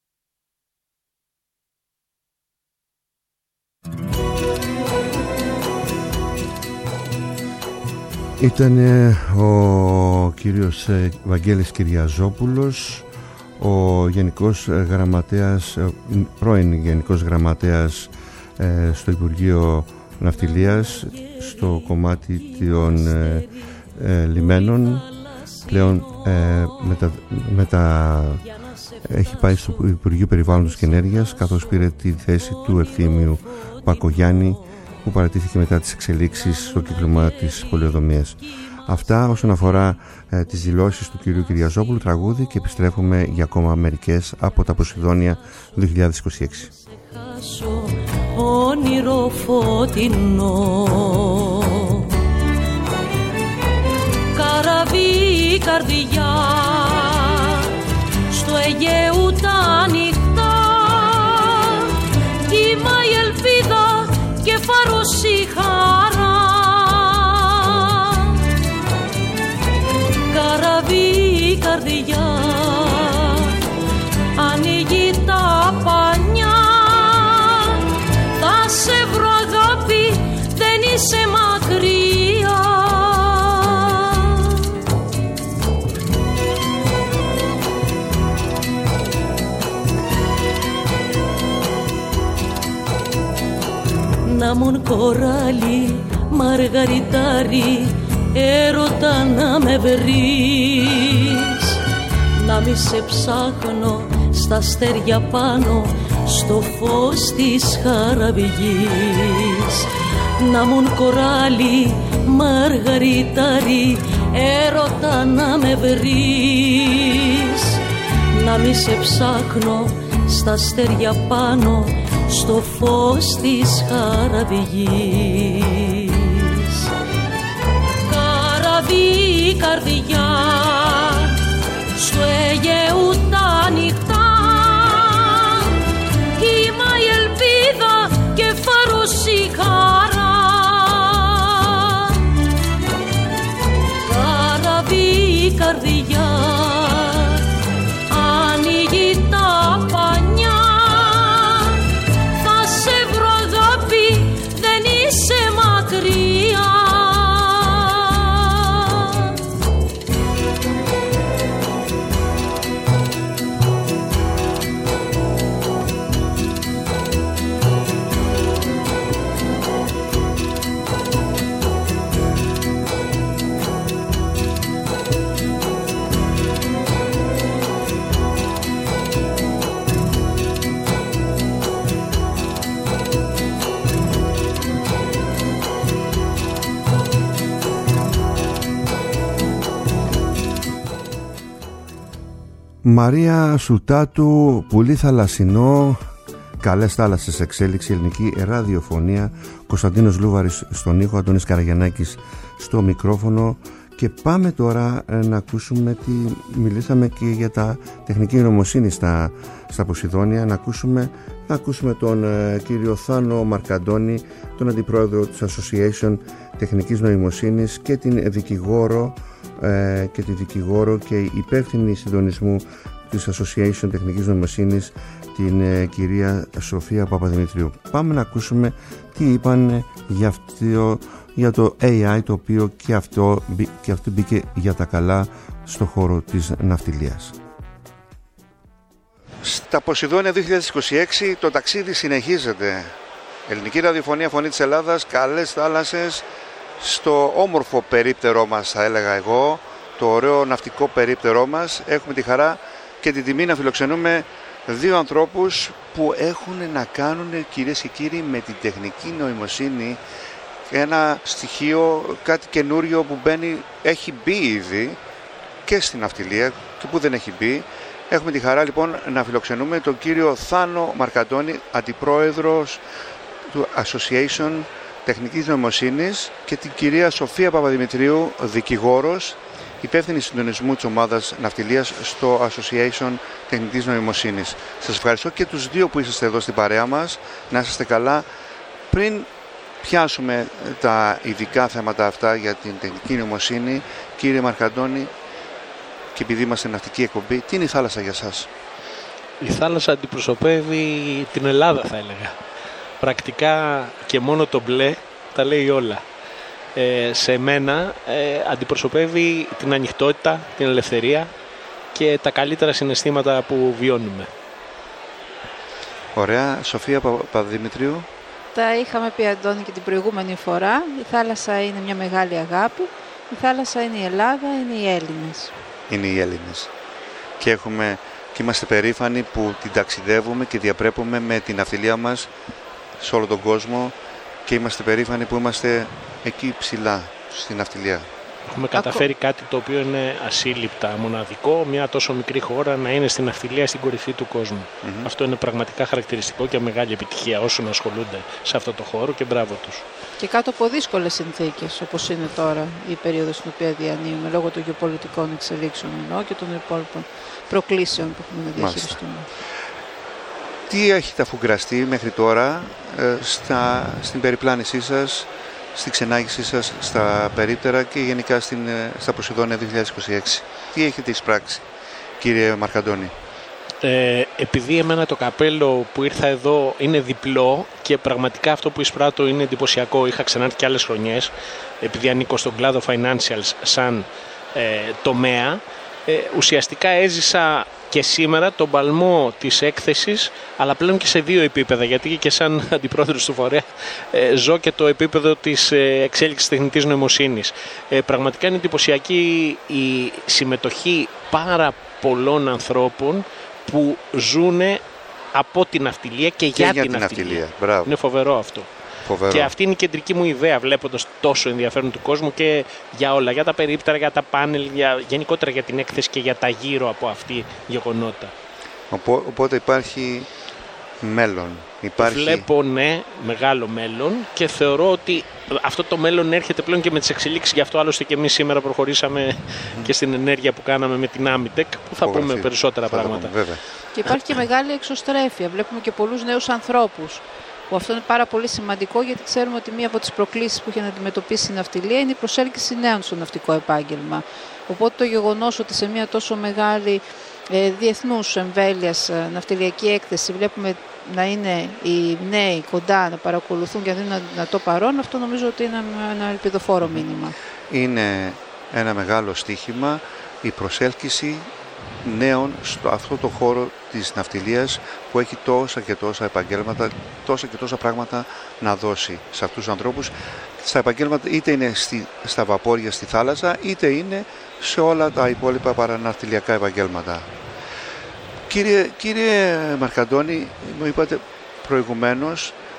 ήταν ο κύριος Βαγγέλης Κυριαζόπουλος, ο Γενικός Γραμματέας, πρώην Γενικός Γραμματέας στο Υπουργείο Ναυτιλίας, στο κομμάτι των λιμένων. Πλέον έχει πάει στο Υπουργείο Περιβάλλοντος και Ενέργειας, καθώς πήρε τη θέση του Ευθύμιου Πακογιάννη, που παρατήθηκε μετά τις εξελίξεις στο κύκλωμα της πολεοδομίας. Αυτά όσον αφορά τις δηλώσεις του κυρίου Κυριαζόπουλου. Τραγούδι και επιστρέφουμε για ακόμα μερικές από τα Ποσειδόνια 2026. Όνειρο φωτεινό, καραβί καρδιά, στο Αιγαίου τα νυχτά, κύμα η ελπίδα και φάρος η χαρά. Καραβί καρδιά, ανοίγει τα πανιά, θα σε βρω αγάπη, δεν είσαι μακριά. Να μουν κοράλι, μαργαριτάρι, έρωτα να με βρεις, να μη σε ψάχνω στα αστέρια πάνω, στο φως της χαραβγής. Να μουν κοράλι, μαργαριτάρι, έρωτα να με βρεις, να μη σε ψάχνω στα αστέρια πάνω, στο φως της χαραβγής. Καραβί καρδιά, στο Αιγαίου τα νυχτά, κύμα η ελπίδα και φάρος η χαρά. Καραβί καρδιά, ανοίγει τα πανιά, θα σε βρω αγάπη, δεν είσαι μακριά. Μαρία Σουτάτου, πουλί θαλασσινό, Καλές θάλασσες εξέλιξη, ελληνική ραδιοφωνία. Κωνσταντίνος Λούβαρης στον ήχο, Αντώνης Καραγιαννάκης στο μικρόφωνο. Και πάμε τώρα να ακούσουμε μιλήσαμε και για τα τεχνική νοημοσύνη στα Ποσειδώνια. Να ακούσουμε τον κύριο Θάνο Μαρκαντώνη, τον αντιπρόεδρο της Association Τεχνικής Νοημοσύνης και την δικηγόρο και υπεύθυνη συντονισμού της Association Τεχνικής Νοημοσύνης, την κυρία Σοφία Παπαδημητρίου. Πάμε να ακούσουμε τι είπαν για το AI, το οποίο και αυτό μπήκε για τα καλά στο χώρο της ναυτιλίας. Στα Ποσειδώνια 2026 το ταξίδι συνεχίζεται. Ελληνική ραδιοφωνία, Φωνή της Ελλάδας, καλές θάλασσες, στο όμορφο περίπτερό μας, θα έλεγα εγώ, το ωραίο ναυτικό περίπτερό μας. Έχουμε τη χαρά και την τιμή να φιλοξενούμε δύο ανθρώπους που έχουν να κάνουν, κυρίες και κύριοι, με την τεχνική νοημοσύνη. Ένα στοιχείο, κάτι καινούριο που έχει μπει ήδη και στην ναυτιλία και που δεν έχει μπει. Έχουμε τη χαρά λοιπόν να φιλοξενούμε τον κύριο Θάνο Μαρκαντώνη, αντιπρόεδρος του Association Τεχνικής Νοημοσύνης, και την κυρία Σοφία Παπαδημητρίου, δικηγόρος, υπεύθυνη συντονισμού της ομάδας ναυτιλίας στο Association Τεχνικής Νοημοσύνης. Σας ευχαριστώ και τους δύο που είσαστε εδώ στην παρέα μας. Να είσαστε καλά. Πριν πιάσουμε τα ειδικά θέματα αυτά για την τεχνική νοημοσύνη, κύριε Μαρκαντώνη, και επειδή είμαστε ναυτική εκπομπή, τι είναι η θάλασσα για σας? Η θάλασσα αντιπροσωπεύει την Ελλάδα, θα έλεγα. Πρακτικά και μόνο το μπλε τα λέει όλα. Σε μένα αντιπροσωπεύει την ανοιχτότητα, την ελευθερία και τα καλύτερα συναισθήματα που βιώνουμε. Ωραία. Σοφία Παπαδημητρίου. Τα είχαμε πει, Αντώνη, και την προηγούμενη φορά. Η θάλασσα είναι μια μεγάλη αγάπη. Η θάλασσα είναι η Ελλάδα, είναι οι Έλληνες. Είναι οι Έλληνες. Και είμαστε περήφανοι που την ταξιδεύουμε και διαπρέπουμε με την ναυτιλία μας σε όλο τον κόσμο, και είμαστε περήφανοι που είμαστε εκεί ψηλά στην ναυτιλία. Έχουμε καταφέρει κάτι το οποίο είναι ασύλληπτα μοναδικό, μια τόσο μικρή χώρα να είναι στην ναυτιλία στην κορυφή του κόσμου. Αυτό είναι πραγματικά χαρακτηριστικό και μεγάλη επιτυχία όσων ασχολούνται σε αυτό το χώρο, και μπράβο τους. Και κάτω από δύσκολες συνθήκες, όπως είναι τώρα η περίοδος στην οποία διανύουμε, λόγω των γεωπολιτικών εξελίξεων και των υπόλοιπων προκλήσεων που έχουμε να διαχειριστούμε. Τι έχετε αφουγκραστεί μέχρι τώρα στην περιπλάνησή σας, στη ξενάγησή σας στα περίπτερα και γενικά στα Ποσειδώνια 2026? Τι έχετε εισπράξει, κύριε Μαρκαντώνη? Επειδή εμένα το καπέλο που ήρθα εδώ είναι διπλό και πραγματικά αυτό που εισπράττω είναι εντυπωσιακό. Είχα ξανάρθει και άλλες χρονιές, επειδή ανήκω στον κλάδο financials σαν τομέα. Ουσιαστικά έζησα και σήμερα τον παλμό της έκθεσης, αλλά πλέον και σε δύο επίπεδα, γιατί και σαν αντιπρόεδρος του φορέα ζω και το επίπεδο της εξέλιξης τεχνητής νοημοσύνης. Πραγματικά είναι εντυπωσιακή η συμμετοχή πάρα πολλών ανθρώπων που ζουν από την ναυτιλία και για την ναυτιλία. Είναι φοβερό αυτό. Φοβερό. Και αυτή είναι η κεντρική μου ιδέα, βλέποντας τόσο ενδιαφέρον του κόσμου και για όλα, για τα περίπτερα, για τα πάνελ, γενικότερα για την έκθεση και για τα γύρω από αυτή γεγονότα. Οπότε υπάρχει μέλλον. Βλέπω, ναι, μεγάλο μέλλον, και θεωρώ ότι αυτό το μέλλον έρχεται πλέον και με τις εξελίξεις. Γι' αυτό άλλωστε και εμείς σήμερα προχωρήσαμε και στην ενέργεια που κάναμε με την Amitec, που θα πούμε περισσότερα πράγματα. Και υπάρχει και μεγάλη εξωστρέφεια. Βλέπουμε και πολλούς νέους ανθρώπους, που αυτό είναι πάρα πολύ σημαντικό, γιατί ξέρουμε ότι μία από τις προκλήσεις που έχει να αντιμετωπίσει η ναυτιλία είναι η προσέλκυση νέων στο ναυτικό επάγγελμα. Οπότε το γεγονός ότι σε μία τόσο μεγάλη διεθνούς εμβέλειας ναυτιλιακή έκθεση βλέπουμε να είναι οι νέοι κοντά, να παρακολουθούν και να δίνουν ένα το παρόν, αυτό νομίζω ότι είναι ένα ελπιδοφόρο μήνυμα. Είναι ένα μεγάλο στοίχημα η προσέλκυση νέων στο αυτό το χώρο της ναυτιλίας, που έχει τόσα και τόσα επαγγέλματα, τόσα και τόσα πράγματα να δώσει σε αυτούς τους ανθρώπους, στα επαγγέλματα, είτε είναι στα βαπόρια στη θάλασσα, είτε είναι σε όλα τα υπόλοιπα παραναυτιλιακά επαγγέλματα. Κύριε Μαρκαντώνη, μου είπατε προηγουμένως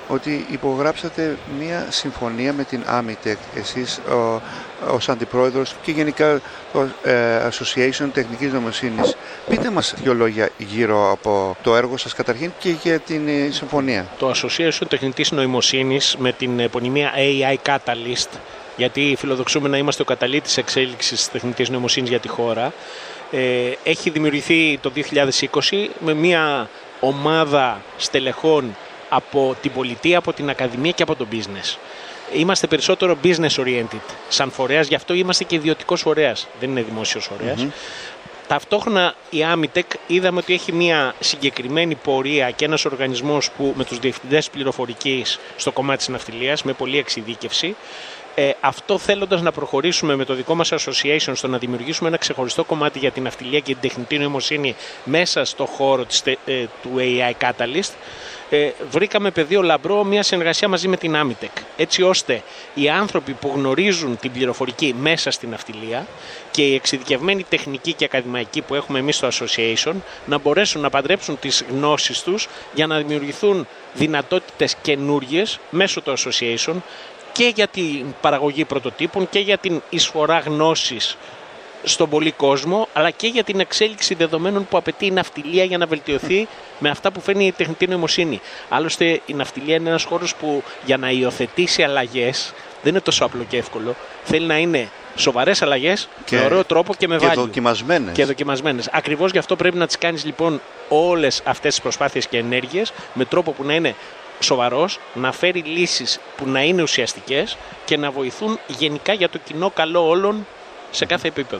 ότι υπογράψατε μία συμφωνία με την Amitec, εσείς ως αντιπρόεδρος και γενικά το Association Τεχνικής Νοημοσύνης. Πείτε μας δύο λόγια γύρω από το έργο σας καταρχήν και για την συμφωνία. Το Association Τεχνικής Νοημοσύνης με την επωνυμία AI Catalyst, γιατί φιλοδοξούμε να είμαστε ο καταλύτης εξέλιξης της τεχνητής νοημοσύνης για τη χώρα, έχει δημιουργηθεί το 2020 με μια ομάδα στελεχών από την πολιτεία, από την ακαδημία και από το business. Είμαστε περισσότερο business oriented σαν φορέας, γι' αυτό είμαστε και ιδιωτικός φορέας, δεν είναι δημόσιος φορέας. Ταυτόχρονα η Amitec είδαμε ότι έχει μια συγκεκριμένη πορεία και ένας οργανισμός που με τους διευθυντές πληροφορικής στο κομμάτι της ναυτιλίας με πολλή εξειδίκευση. Αυτό θέλοντας να προχωρήσουμε με το δικό μας association στο να δημιουργήσουμε ένα ξεχωριστό κομμάτι για την ναυτιλία και την τεχνητή νοημοσύνη μέσα στο χώρο του AI Catalyst, βρήκαμε πεδίο λαμπρό μια συνεργασία μαζί με την Amitec, έτσι ώστε οι άνθρωποι που γνωρίζουν την πληροφορική μέσα στην ναυτιλία και οι εξειδικευμένοι τεχνικοί και ακαδημαϊκοί που έχουμε εμείς στο association να μπορέσουν να παντρέψουν τις γνώσεις τους για να δημιουργηθούν δυνατότητες καινούριες μέσω του association και για την παραγωγή πρωτοτύπων και για την εισφορά γνώσης στον πολύ κόσμο, αλλά και για την εξέλιξη δεδομένων που απαιτεί η ναυτιλία για να βελτιωθεί με αυτά που φέρνει η τεχνητή νοημοσύνη. Άλλωστε η ναυτιλία είναι ένας χώρος που για να υιοθετήσει αλλαγές δεν είναι τόσο απλό και εύκολο. Θέλει να είναι σοβαρές αλλαγές με ωραίο τρόπο και με value. Και δοκιμασμένες. Ακριβώς γι' αυτό πρέπει να τις κάνεις λοιπόν όλες αυτές τις προσπάθειες και ενέργειες με τρόπο που να είναι σοβαρός, να φέρει λύσεις που να είναι ουσιαστικές και να βοηθούν γενικά για το κοινό καλό όλων σε κάθε επίπεδο.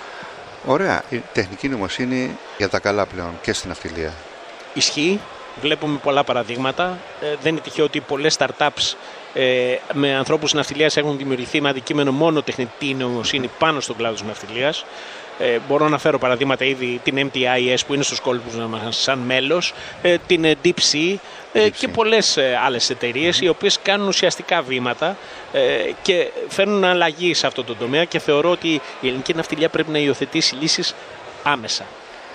Ωραία. Η τεχνική νοημοσύνη για τα καλά πλέον και στην ναυτιλία. Ισχύει. Βλέπουμε πολλά παραδείγματα. Δεν είναι τυχαίο ότι πολλές startups με ανθρώπους ναυτιλίας έχουν δημιουργηθεί με αντικείμενο μόνο τεχνητή νοημοσύνη πάνω στον κλάδο της ναυτιλίας. Μπορώ να φέρω παραδείγματα ήδη την MTIS που είναι στους κόλπους μας σαν μέλος, την DeepSea και πολλές άλλες εταιρείες οι οποίες κάνουν ουσιαστικά βήματα και φέρνουν αλλαγή σε αυτό το τομέα και θεωρώ ότι η ελληνική ναυτιλία πρέπει να υιοθετήσει λύσεις άμεσα.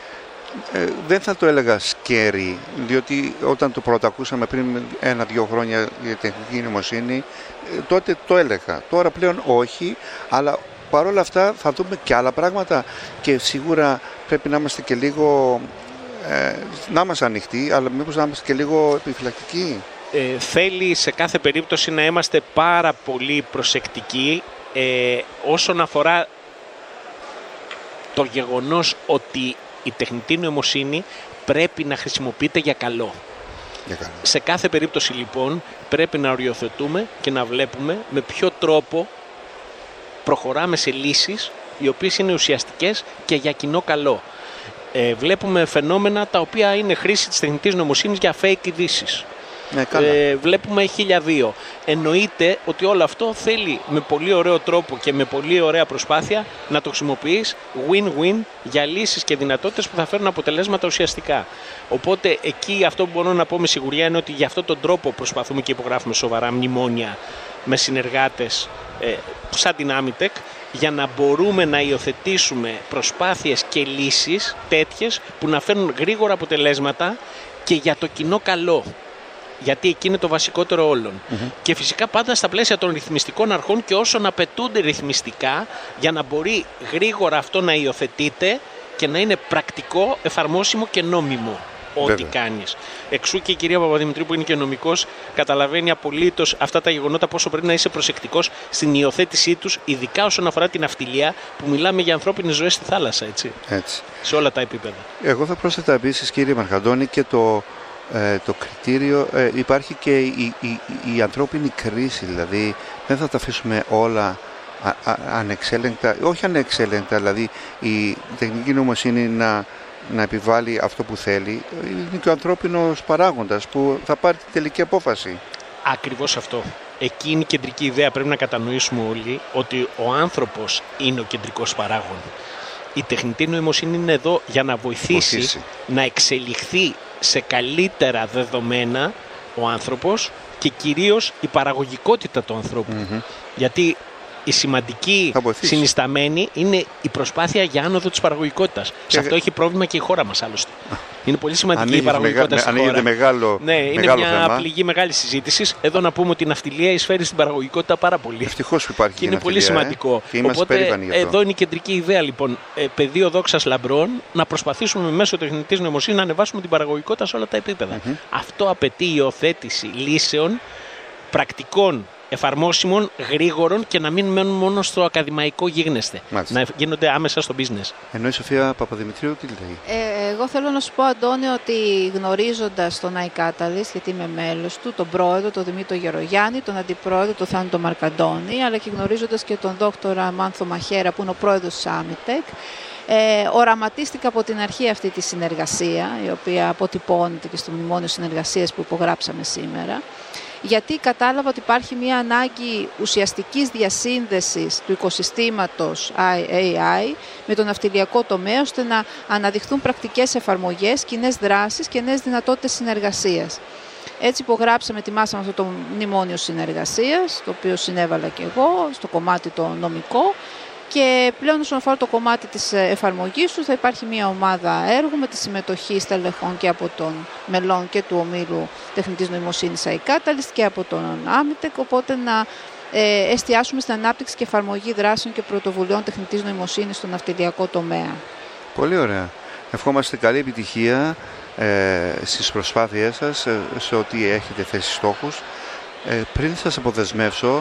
Δεν θα το έλεγα scary, διότι όταν το πρώτο ακούσαμε πριν 1-2 χρόνια για τεχνική νοημοσύνη, τότε το έλεγα. Τώρα πλέον όχι, αλλά παρόλα αυτά θα δούμε και άλλα πράγματα και σίγουρα πρέπει να είμαστε και λίγο, να είμαστε ανοιχτοί, αλλά μήπως να είμαστε και λίγο επιφυλακτικοί. Θέλει σε κάθε περίπτωση να είμαστε πάρα πολύ προσεκτικοί όσον αφορά το γεγονός ότι η τεχνητή νοημοσύνη πρέπει να χρησιμοποιείται για καλό. Σε κάθε περίπτωση λοιπόν πρέπει να οριοθετούμε και να βλέπουμε με ποιο τρόπο προχωράμε σε λύσεις οι οποίες είναι ουσιαστικές και για κοινό καλό. Βλέπουμε φαινόμενα τα οποία είναι χρήση της τεχνητής νοημοσύνης για fake ειδήσεις. Βλέπουμε 1002. Εννοείται ότι όλο αυτό θέλει με πολύ ωραίο τρόπο και με πολύ ωραία προσπάθεια να το χρησιμοποιείς win-win για λύσεις και δυνατότητες που θα φέρουν αποτελέσματα ουσιαστικά. Οπότε εκεί αυτό που μπορώ να πω με σιγουριά είναι ότι για αυτόν τον τρόπο προσπαθούμε και υπογράφουμε σοβαρά μνημόνια με συνεργάτες σαν την Amitec για να μπορούμε να υιοθετήσουμε προσπάθειες και λύσεις τέτοιες που να φέρνουν γρήγορα αποτελέσματα και για το κοινό καλό. Γιατί εκεί είναι το βασικότερο όλων. Και φυσικά πάντα στα πλαίσια των ρυθμιστικών αρχών και όσων απαιτούνται ρυθμιστικά για να μπορεί γρήγορα αυτό να υιοθετείται και να είναι πρακτικό, εφαρμόσιμο και νόμιμο ό,τι κάνεις. Εξού και η κυρία Παπαδημητρίου που είναι και νομικός καταλαβαίνει απολύτως αυτά τα γεγονότα πόσο πρέπει να είσαι προσεκτικός στην υιοθέτησή τους, ειδικά όσον αφορά την ναυτιλία που μιλάμε για ανθρώπινες ζωές στη θάλασσα, έτσι. Σε όλα τα επίπεδα. Εγώ θα πρόσθετα επίσης κύριε Μαρχαντώνη και το κριτήριο, υπάρχει και η ανθρώπινη κρίση, δηλαδή δεν θα τα αφήσουμε όλα ανεξέλεγκτα, όχι ανεξέλεγκτα, δηλαδή η τεχνική νοημοσύνη να επιβάλλει αυτό που θέλει, είναι και ο ανθρώπινος παράγοντας που θα πάρει την τελική απόφαση. Ακριβώς αυτό. Εκεί είναι η κεντρική ιδέα, πρέπει να κατανοήσουμε όλοι ότι ο άνθρωπος είναι ο κεντρικός παράγων. Η τεχνητή νοημοσύνη είναι εδώ για να βοηθήσει να εξελιχθεί σε καλύτερα δεδομένα ο άνθρωπος και κυρίως η παραγωγικότητα του ανθρώπου. Γιατί η σημαντική συνισταμένη είναι η προσπάθεια για άνοδο της παραγωγικότητας. Σε αυτό έχει πρόβλημα και η χώρα μας άλλωστε. Είναι πολύ σημαντική η παραγωγικότητα στη χώρα. Ναι, είναι μια πληγή μεγάλη συζήτηση. Εδώ να πούμε ότι η ναυτιλία εισφέρει στην παραγωγικότητα πάρα πολύ. Ευτυχώς που υπάρχει και είναι πολύ σημαντικό. Οπότε εδώ είναι η κεντρική ιδέα λοιπόν. Πεδίο δόξας λαμπρών, να προσπαθήσουμε μέσω τεχνητής νοημοσύνης να ανεβάσουμε την παραγωγικότητα σε όλα τα επίπεδα. Αυτό απαιτεί υιοθέτηση λύσεων πρακτικών, εφαρμόσιμων, γρήγορων και να μην μένουν μόνο στο ακαδημαϊκό γίγνεσθε. Να γίνονται άμεσα στο business. Ενώ η Σοφία Παπαδημητρίου τι λέει? Εγώ θέλω να σου πω, Αντώνη, ότι γνωρίζοντας τον iCatalyst, γιατί είμαι μέλος του, τον πρόεδρο, τον Δημήτρη Γερογιάννη, τον αντιπρόεδρο, τον Θάνο Μαρκαντώνη, αλλά και γνωρίζοντας και τον δόκτορα Μάνθο Μαχέρα, που είναι ο πρόεδρος της Amitec, οραματίστηκα από την αρχή αυτή τη συνεργασία, η οποία αποτυπώνεται και στο μνημόνιο συνεργασίας που υπογράψαμε σήμερα, γιατί κατάλαβα ότι υπάρχει μια ανάγκη ουσιαστικής διασύνδεσης του οικοσυστήματος AI με τον ναυτιλιακό τομέα, ώστε να αναδειχθούν πρακτικές εφαρμογές, κοινές δράσεις και νέες δυνατότητες συνεργασίας. Έτσι υπογράψαμε, ετοιμάσαμε αυτό το μνημόνιο συνεργασίας, το οποίο συνέβαλα και εγώ στο κομμάτι το νομικό. Και πλέον όσον αφορά το κομμάτι της εφαρμογής του, θα υπάρχει μια ομάδα έργου με τη συμμετοχή στελεχών και από των μελών και του ομίλου τεχνητής νοημοσύνης iCatalyst και από τον Amitec, οπότε να εστιάσουμε στην ανάπτυξη και εφαρμογή δράσεων και πρωτοβουλειών τεχνητής νοημοσύνης στον ναυτιλιακό τομέα. Πολύ ωραία. Ευχόμαστε καλή επιτυχία στις προσπάθειές σας, σε ό,τι έχετε θέσει στόχους. Πριν σας αποδεσμεύσω,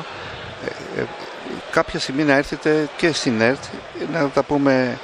κάποια στιγμή να έρθετε και στην ΕΡΤ να τα πούμε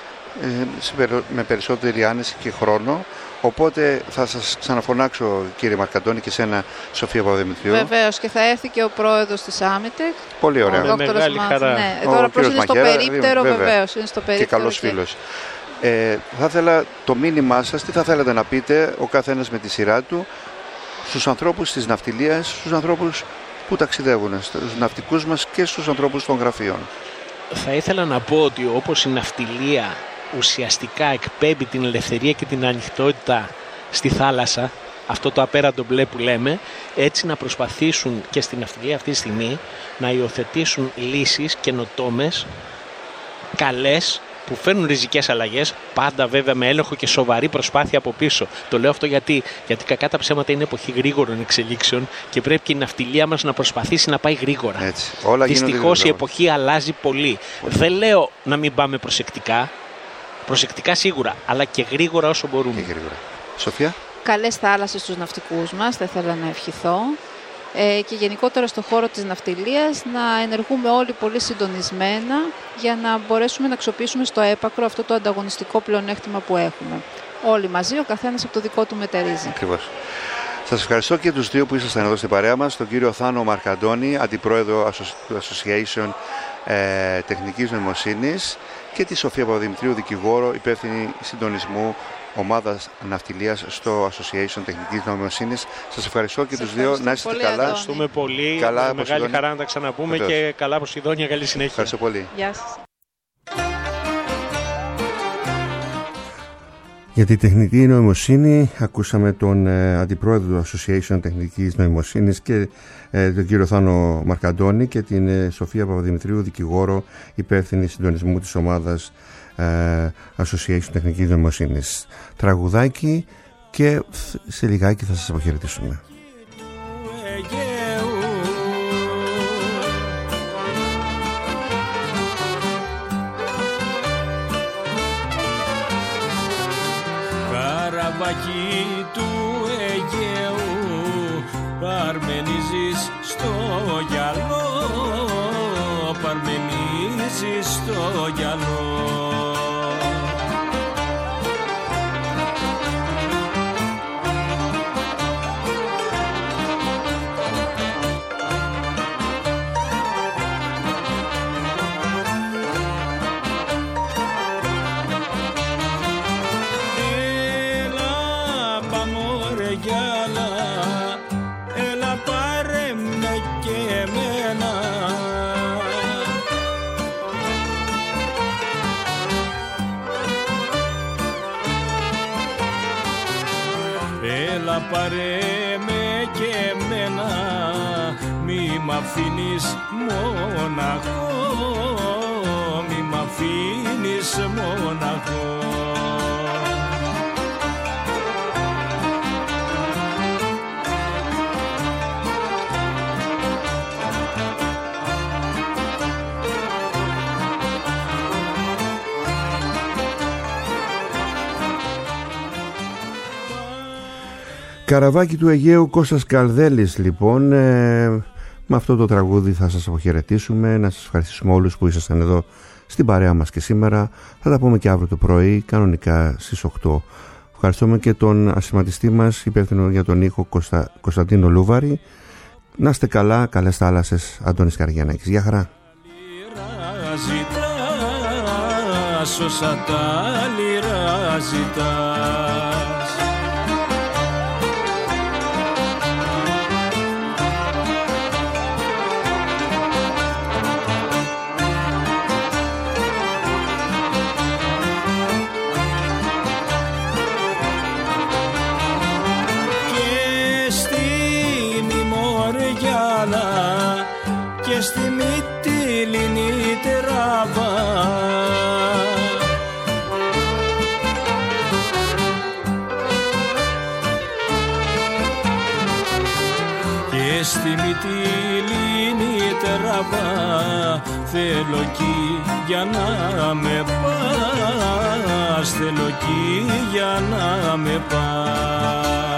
με περισσότερη άνεση και χρόνο. Οπότε θα σας ξαναφωνάξω, κύριε Μαρκαντώνη, και σένα, Σοφία Παπαδημητρίου. Βεβαίως, και θα έρθει και ο πρόεδρος της Amitec. Πολύ ωραία. Με μεγάλη χαρά. Ναι, τώρα προς είναι στο περίπτερο, βεβαίως. Είναι στο περίπτερο. Και καλός φίλος. Θα ήθελα το μήνυμά σας, τι θα θέλατε να πείτε ο καθένας με τη σειρά του, στους ανθρώπους της ναυτιλίας, στους ανθρώπους που ταξιδεύουν, στους ναυτικούς μας και στους ανθρώπους των γραφείων. Θα ήθελα να πω ότι όπως η ναυτιλία ουσιαστικά εκπέμπει την ελευθερία και την ανοιχτότητα στη θάλασσα, αυτό το απέραντο μπλε που λέμε, έτσι να προσπαθήσουν και στην ναυτιλία αυτή τη στιγμή να υιοθετήσουν λύσεις καινοτόμες, καλές, που φέρνουν ριζικές αλλαγές, πάντα βέβαια με έλεγχο και σοβαρή προσπάθεια από πίσω. Το λέω αυτό γιατί κακά τα ψέματα είναι εποχή γρήγορων εξελίξεων και πρέπει και η ναυτιλία μας να προσπαθήσει να πάει γρήγορα. Δυστυχώς η εποχή αλλάζει πολύ. Δεν λέω να μην πάμε προσεκτικά σίγουρα, αλλά και γρήγορα όσο μπορούμε. Και γρήγορα. Σοφία. Καλές θάλασσες στους ναυτικούς μας, θα ήθελα να ευχηθώ. Και γενικότερα στο χώρο της ναυτιλίας να ενεργούμε όλοι πολύ συντονισμένα για να μπορέσουμε να αξιοποιήσουμε στο έπακρο αυτό το ανταγωνιστικό πλεονέκτημα που έχουμε. Όλοι μαζί, ο καθένας από το δικό του μετερίζει. Ακριβώς. Σας ευχαριστώ και τους δύο που ήσασταν εδώ στην παρέα μας, τον κύριο Θάνο Μαρκαντώνη, αντιπρόεδρο του Association Τεχνικής Νοημοσύνης, και τη Σοφία Παπαδημητρίου, δικηγόρο, υπεύθυνη συντονισμού ομάδας ναυτιλίας στο Association Τεχνικής Νοημοσύνης. Σας ευχαριστώ και τους δύο. Να είστε καλά. Ευχαριστούμε πολύ. Καλά, μεγάλη χαρά να τα ξαναπούμε. Βεβαίως. Και καλά Ποσειδόνια, καλή συνέχεια. Ευχαριστώ πολύ. Γεια σας. Για τη τεχνητή νοημοσύνη ακούσαμε τον αντιπρόεδρο του Association Τεχνικής Νοημοσύνης και τον κύριο Θάνο Μαρκαντώνη και την Σοφία Παπαδημητρίου, δικηγόρο, υπεύθυνη συντονισμού της ομάδας Association Τεχνικής Νοημοσύνης. Τραγουδάκι και σε λιγάκι θα σας αποχαιρετήσουμε. Καραβάκι του Αιγαίου, παρμενίζεις στο γυαλό, παρμενίζεις στο γυαλό. Πάρε με και εμένα, μη μ' αφήνεις μοναχό. μη μ' αφήνεις μοναχό. Καραβάκι του Αιγαίου, Κώστας Καλδέλης λοιπόν. Με αυτό το τραγούδι θα σας αποχαιρετήσουμε. Να σας ευχαριστήσουμε όλους που ήσασταν εδώ στην παρέα μας και σήμερα. Θα τα πούμε και αύριο το πρωί, κανονικά στις 8. Ευχαριστούμε και τον ασηματιστή μας, υπεύθυνο για τον ήχο, Κωνσταντίνο Λούβαρη. Να είστε καλά, καλές θάλασσες, Αντώνης Καριανάκης. Γεια χαρά. Όσα τα λιρά ζητάς, και στη Μημοριάλα και στη Μυτιληνή τραβά, στη Μυτιλήνη τραβά, θέλω εκεί για να με πας, θέλω εκεί για να με πας.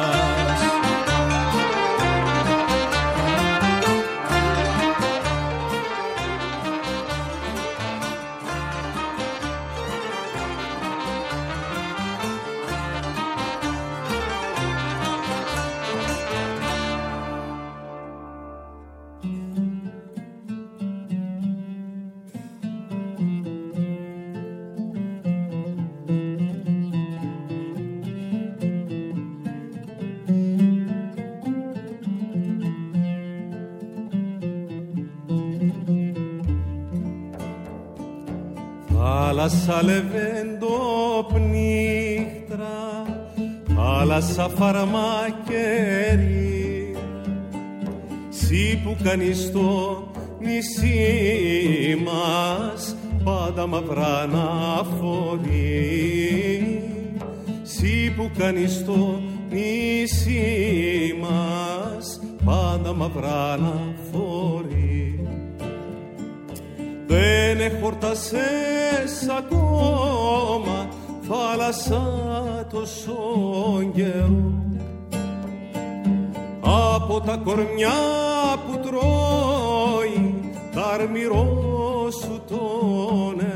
Θάλασσα λεβέντο πνίχτρα, θάλασσα φαρμακερή, σύ που κάνεις το νησί μας πάντα μαυρά να φορεί, σύ που κάνεις το νησί μας πάντα μαυρά να φορεί. Δεν εχορτασες ακόμα θάλασσα τόσο καιρό, από τα κορμιά που τρώει τ' αρμυρό σου το νερό.